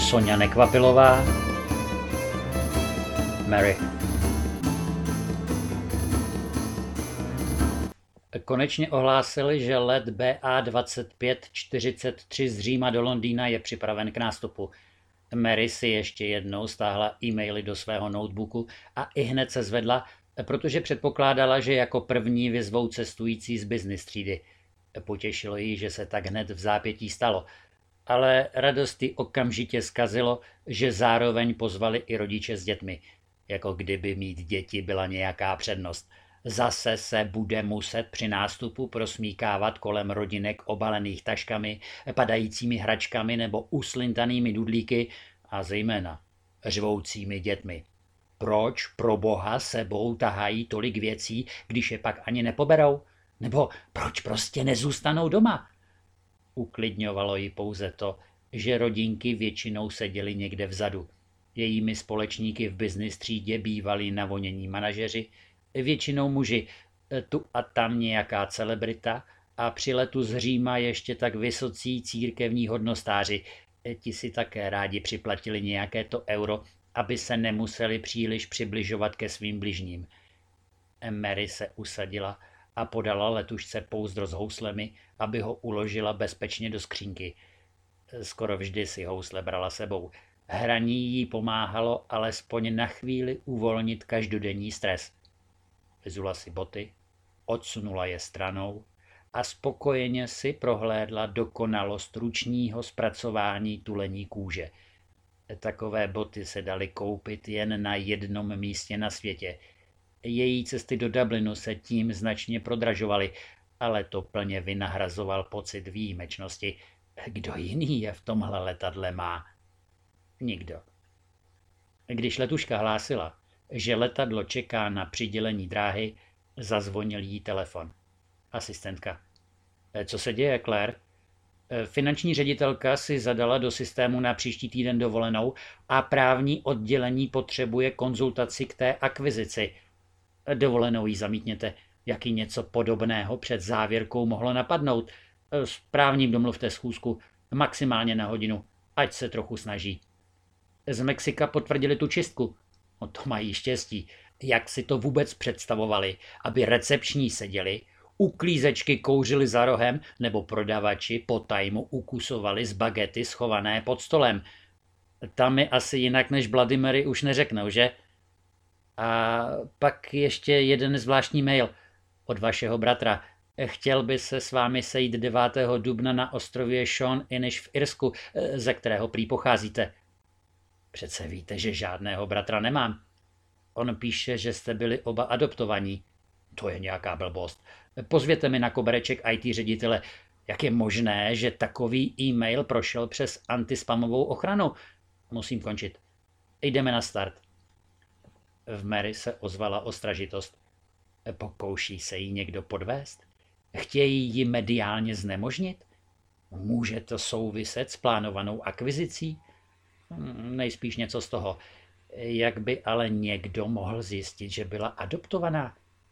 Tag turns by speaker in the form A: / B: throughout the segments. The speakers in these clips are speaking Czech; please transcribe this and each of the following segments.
A: Soňa Nekvapilová, Mary. Konečně ohlásili, že let BA 2543 z Říma do Londýna je připraven k nástupu. Mary si ještě jednou stáhla e-maily do svého notebooku a ihned se zvedla, protože předpokládala, že jako první vyzvou cestující z business třídy. Potěšilo ji, že se tak hned v zápětí stalo, ale radost jí okamžitě zkazilo, že zároveň pozvali i rodiče s dětmi, jako kdyby mít děti byla nějaká přednost. Zase se bude muset při nástupu prosmíkávat kolem rodinek obalených taškami, padajícími hračkami nebo uslintanými dudlíky a zejména řvoucími dětmi. Proč pro boha sebou tahají tolik věcí, když je pak ani nepoberou? Nebo proč prostě nezůstanou doma? Uklidňovalo ji pouze to, že rodinky většinou seděly někde vzadu. Jejími společníky v business třídě bývali navonění manažeři, většinou muži, tu a tam nějaká celebrita a při letu z Říma ještě tak vysocí církevní hodnostáři. Ti si také rádi připlatili nějaké to euro, aby se nemuseli příliš přibližovat ke svým bližním. Mary se usadila a podala letušce pouzdro s houslemi, aby ho uložila bezpečně do skřínky. Skoro vždy si housle brala sebou. Hraní jí pomáhalo alespoň na chvíli uvolnit každodenní stres. Vyzula si boty, odsunula je stranou a spokojeně si prohlédla dokonalost ručního zpracování tulení kůže. Takové boty se daly koupit jen na jednom místě na světě. Její cesty do Dublinu se tím značně prodražovaly, ale to plně vynahrazoval pocit výjimečnosti. Kdo jiný je v tomhle letadle má? Nikdo. Když letuška hlásila, že letadlo čeká na přidělení dráhy, zazvonil jí telefon. Asistentka. Co se děje, Claire? Finanční ředitelka si zadala do systému na příští týden dovolenou a právní oddělení potřebuje konzultaci k té akvizici. Dovolenou jí zamítněte, jaký něco podobného před závěrkou mohlo napadnout. S právním domluvte schůzku, maximálně na hodinu, ať se trochu snaží. Z Mexika potvrdili tu čistku. No to mají štěstí. Jak si to vůbec představovali, aby recepční seděli, uklízečky kouřili za rohem nebo prodavači po tajmu ukusovali z bagety schované pod stolem. Tam mi asi jinak než Bloody Mary už neřeknou, že? A pak ještě jeden zvláštní mail od vašeho bratra. Chtěl by se s vámi sejít 9. dubna na ostrově Sean Inish v Irsku, ze kterého prý pocházíte. Přece víte, že žádného bratra nemám. On píše, že jste byli oba adoptovaní. To je nějaká blbost. Pozvěte mi na kobereček IT ředitele. Jak je možné, že takový e-mail prošel přes antispamovou ochranu? Musím končit. Jdeme na start. V Mary se ozvala ostražitost. Pokouší se jí někdo podvést? Chtějí ji mediálně znemožnit? Může to souviset s plánovanou akvizicí? Nejspíš něco z toho. Jak by ale někdo mohl zjistit, že byla adoptovaná?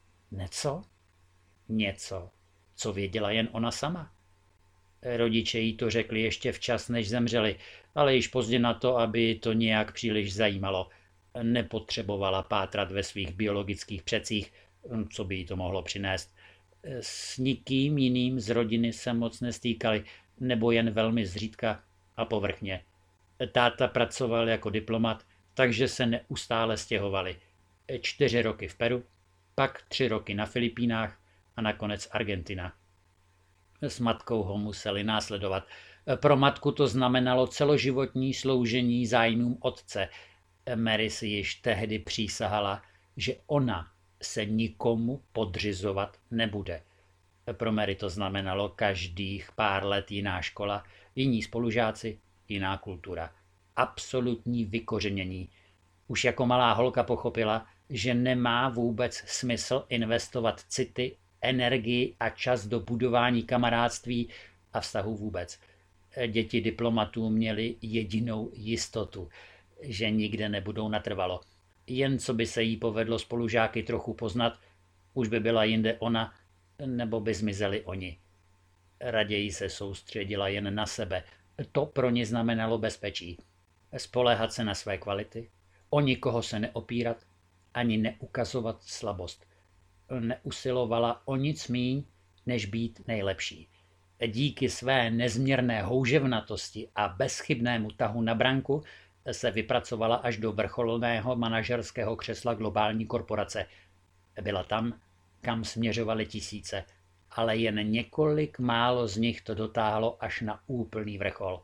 A: Něco, co věděla jen ona sama. Rodiče jí to řekli ještě včas, než zemřeli, ale již pozdě na to, aby to nějak příliš zajímalo. Nepotřebovala pátrat ve svých biologických předcích, co by jí to mohlo přinést. S nikým jiným z rodiny se moc nestýkali, nebo jen velmi zřídka a povrchně. Táta pracoval jako diplomat, takže se neustále stěhovali. 4 roky v Peru, pak 3 roky na Filipínách a nakonec Argentina. S matkou ho museli následovat. Pro matku to znamenalo celoživotní sloužení zájmům otce. Mary si již tehdy přísahala, že ona se nikomu podřizovat nebude. Pro Mary to znamenalo každých pár let jiná škola, jiní spolužáci, jiná kultura. Absolutní vykořenění. Už jako malá holka pochopila, že nemá vůbec smysl investovat city, energii a čas do budování kamarádství a vztahu vůbec. Děti diplomatů měly jedinou jistotu, že nikde nebudou natrvalo. Jen co by se jí povedlo spolužáky trochu poznat, už by byla jinde ona, nebo by zmizeli oni. Raději se soustředila jen na sebe. To pro ně znamenalo bezpečí. spoléhat se na své kvality, o nikoho se neopírat, ani neukazovat slabost. Neusilovala o nic míň, než být nejlepší. Díky své nezměrné houževnatosti a bezchybnému tahu na branku se vypracovala až do vrcholného manažerského křesla globální korporace. Byla tam, kam směřovaly tisíce, ale jen několik málo z nich to dotáhlo až na úplný vrchol.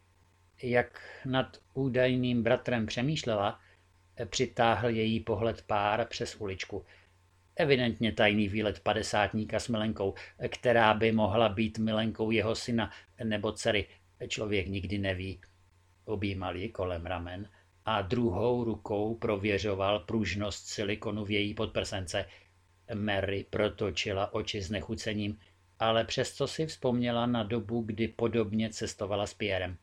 A: Jak nad údajným bratrem přemýšlela, přitáhl její pohled pár přes uličku. Evidentně tajný výlet padesátníka s milenkou, která by mohla být milenkou jeho syna nebo dcery. Člověk nikdy neví. Objímal ji kolem ramen a druhou rukou prověřoval pružnost silikonu v její podprsence. Mary protočila oči s nechucením, ale přesto si vzpomněla na dobu, kdy podobně cestovala s Pierrem.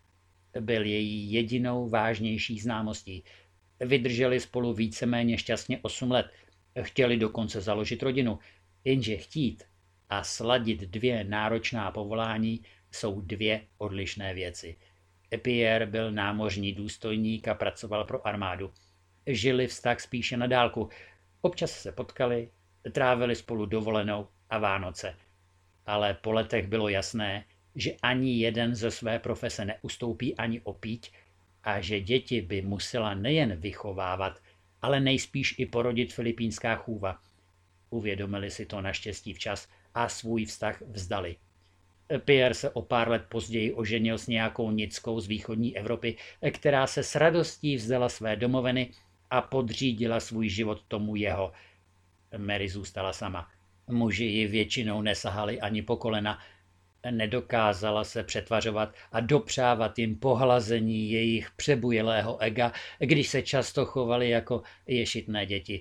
A: Byl její jedinou vážnější známostí. Vydrželi spolu víceméně šťastně 8 let. Chtěli dokonce založit rodinu, jenže chtít a sladit 2 náročná povolání jsou 2 odlišné věci. Pierre byl námořní důstojník a pracoval pro armádu. Žili vztah spíše na dálku. Občas se potkali, trávili spolu dovolenou a Vánoce. Ale po letech bylo jasné, že ani jeden ze své profese neustoupí ani o píď a že děti by musela nejen vychovávat, ale nejspíš i porodit filipínská chůva. Uvědomili si to naštěstí včas a svůj vztah vzdali. Pierre se o pár let později oženil s nějakou nickou z východní Evropy, která se s radostí vzdala své domoviny a podřídila svůj život tomu jeho. Mary zůstala sama. Muži ji většinou nesahali ani po kolena. Nedokázala se přetvařovat a dopřávat jim pohlazení jejich přebujelého ega, když se často chovali jako ješitné děti.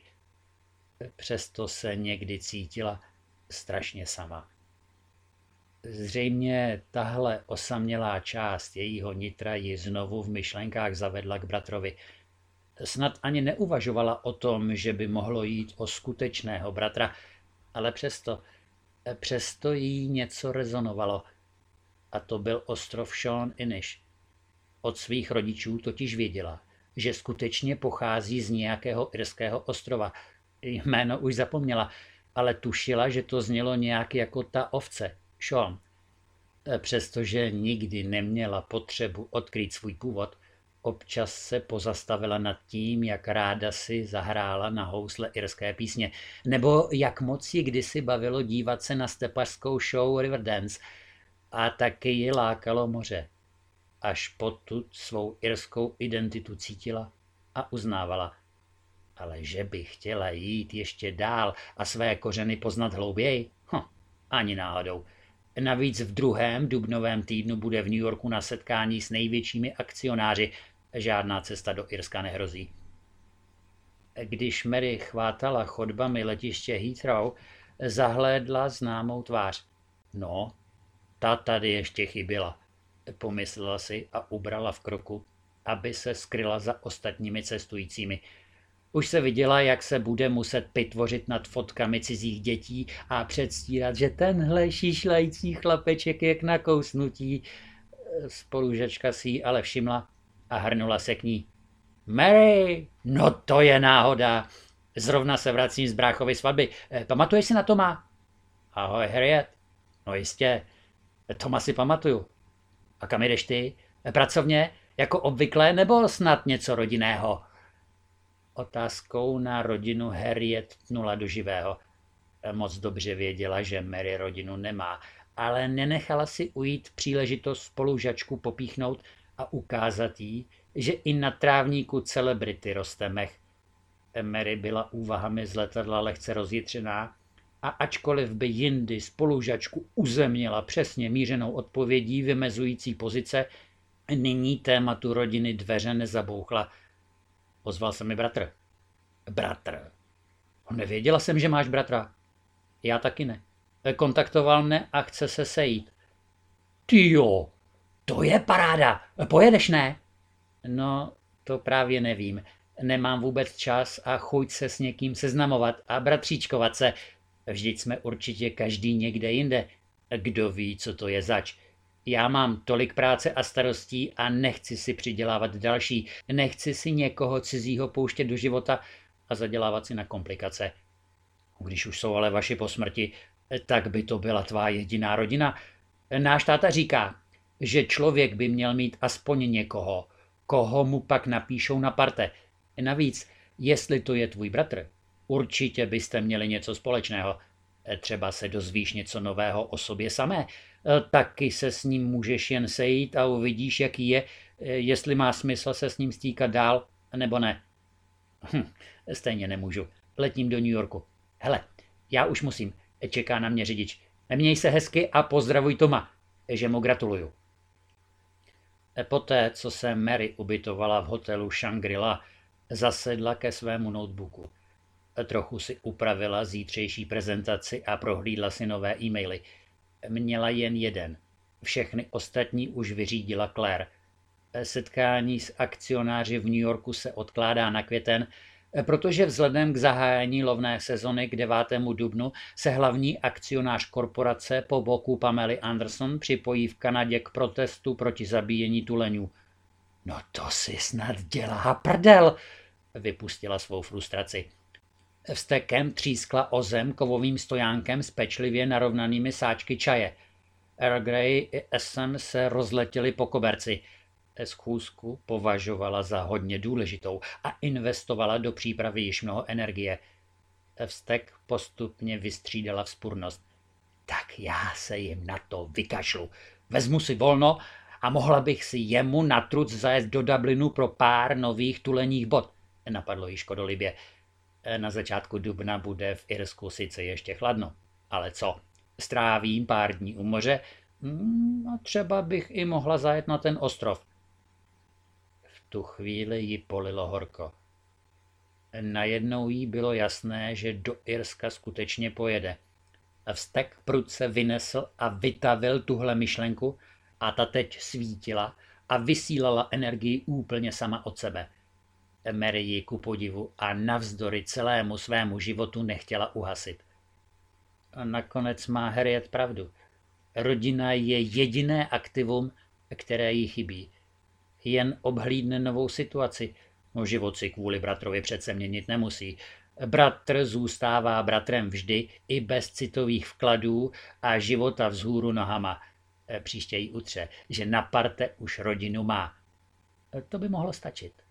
A: Přesto se někdy cítila strašně sama. Zřejmě tahle osamělá část jejího nitra ji znovu v myšlenkách zavedla k bratrovi. Snad ani neuvažovala o tom, že by mohlo jít o skutečného bratra, ale přesto jí něco rezonovalo. A to byl ostrov Sean Inish. Od svých rodičů totiž věděla, že skutečně pochází z nějakého irského ostrova. Jméno už zapomněla, ale tušila, že to znělo nějak jako ta ovce, Sean. Přestože nikdy neměla potřebu odkrýt svůj původ, občas se pozastavila nad tím, jak ráda si zahrála na housle irské písně, nebo jak moc ji kdysi bavilo dívat se na stepařskou show Riverdance, a taky ji lákalo moře. Až potud svou irskou identitu cítila a uznávala. Ale že by chtěla jít ještě dál a své kořeny poznat hlouběji? Ani náhodou. Navíc v 2. dubnovém týdnu bude v New Yorku na setkání s největšími akcionáři. Žádná cesta do Irska nehrozí. Když Mary chvátala chodbami letiště Heathrow, zahlédla známou tvář. No, ta tady ještě chyběla, pomyslela si a ubrala v kroku, aby se skryla za ostatními cestujícími. Už se viděla, jak se bude muset pitvořit nad fotkami cizích dětí a předstírat, že tenhle šišlající chlapeček je k nakousnutí. Spolužačka si ji ale všimla a hrnula se k ní. Mary, no to je náhoda. Zrovna se vracím z bráchovy svatby. Pamatuješ si na Toma? Ahoj, Harriet. No jistě, Toma si pamatuju. A kam jdeš ty? Pracovně? Jako obvykle nebo snad něco rodinného? Otázkou na rodinu Harriet tnula do živého. Moc dobře věděla, že Mary rodinu nemá, ale nenechala si ujít příležitost spolužačku popíchnout a ukázat jí, že i na trávníku celebrity roste mech. Mary byla úvahami z letadla lehce rozjitřená a ačkoliv by jindy spolužačku uzemnila přesně mířenou odpovědí vymezující pozice, nyní tématu rodiny dveře nezabouchla. Ozval se mi bratr. Bratr. Nevěděla jsem, že máš bratra. Já taky ne. Kontaktoval mne a chce se sejít. Ty jo, to je paráda. Pojedeš, ne? No, to právě nevím. Nemám vůbec čas a chuť se s někým seznamovat a bratříčkovat se. Vždyť jsme určitě každý někde jinde. Kdo ví, co to je zač. Já mám tolik práce a starostí a nechci si přidělávat další. Nechci si někoho cizího pouštět do života a zadělávat si na komplikace. Když už jsou ale vaši po smrti, tak by to byla tvá jediná rodina. Náš táta říká, že člověk by měl mít aspoň někoho, koho mu pak napíšou na parte. Navíc, jestli to je tvůj bratr, určitě byste měli něco společného. Třeba se dozvíš něco nového o sobě samé. Taky se s ním můžeš jen sejít a uvidíš, jaký je, jestli má smysl se s ním stýkat dál, nebo ne. Stejně nemůžu. Letím do New Yorku. Hele, já už musím. Čeká na mě řidič. Měj se hezky a pozdravuj Toma, že mu gratuluju. Poté, co se Mary ubytovala v hotelu Shangri-La, zasedla ke svému notebooku. Trochu si upravila zítřejší prezentaci a prohlídla si nové e-maily. Měla jen jeden. Všechny ostatní už vyřídila Claire. Setkání s akcionáři v New Yorku se odkládá na květen, protože vzhledem k zahájení lovné sezony k 9. dubnu se hlavní akcionář korporace po boku Pamely Anderson připojí v Kanadě k protestu proti zabíjení tuleňů. No to si snad dělá prdel, vypustila svou frustraci. Vztekem třískla o zem kovovým stojánkem s pečlivě narovnanými sáčky čaje. Earl Grey i Essen se rozletěli po koberci. Schůzku považovala za hodně důležitou a investovala do přípravy již mnoho energie. Vztek postupně vystřídala vzpurnost. Tak já se jim na to vykašlu. Vezmu si volno a mohla bych si jemu na truc zajet do Dublinu pro pár nových tuleních bot. Napadlo jí škodolibě. Na začátku dubna bude v Irsku sice ještě chladno, ale co? Strávím pár dní u moře a třeba bych i mohla zajet na ten ostrov. V tu chvíli ji polilo horko. Najednou jí bylo jasné, že do Irska skutečně pojede. Vztek prudce vynesl a vytavil tuhle myšlenku a ta teď svítila a vysílala energii úplně sama od sebe. Mary ji ku podivu a navzdory celému svému životu nechtěla uhasit. A nakonec má Harriet pravdu. Rodina je jediné aktivum, které jí chybí. Jen obhlídne novou situaci. Život si kvůli bratrovi přece měnit nemusí. Bratr zůstává bratrem vždy, i bez citových vkladů a života vzhůru nohama. Příště jí utře, že na parte už rodinu má. To by mohlo stačit.